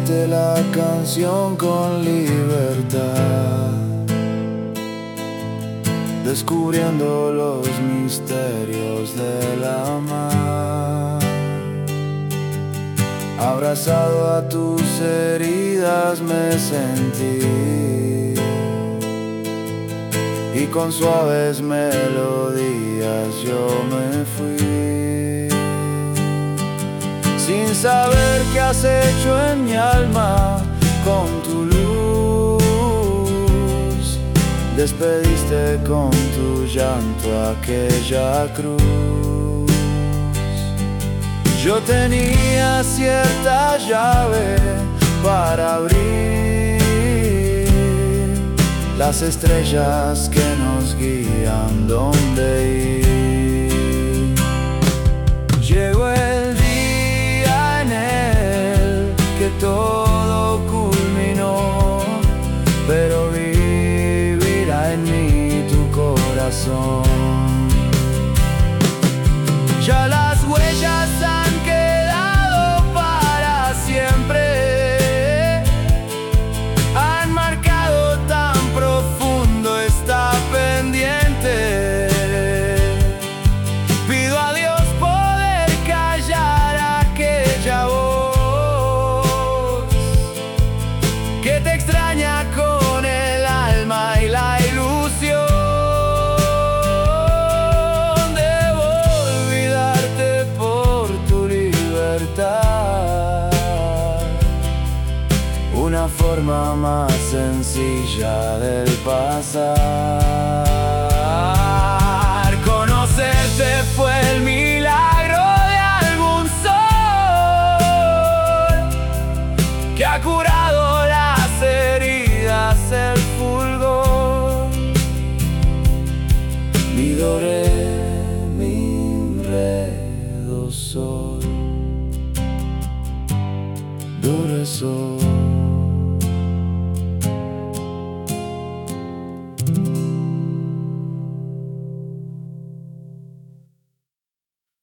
cantarte la canción con libertad, descubriendo los misterios del mar. Abrazado a tus heridas me sentí, y con suaves melodías yo me fui, sin saber qué has hecho en mi alma con tu luz. Despediste con tu llanto aquella cruz. Yo tenía cierta llave para abrir las estrellas que nos guían donde ir. Llegó el día en el que todo culminó, pero vivirá en mí tu corazón. Ya las huellas han quedado para siempre, han marcado tan profundo esta pendiente. Pido a Dios poder callar aquella voz que te extraña con el alma y la ilusión. Una forma más sencilla del pasar. Conocerte fue el milagro de algún sol que ha curado las heridas, el fulgor. Mi do, re, mi, re, do, sol, do, re, sol.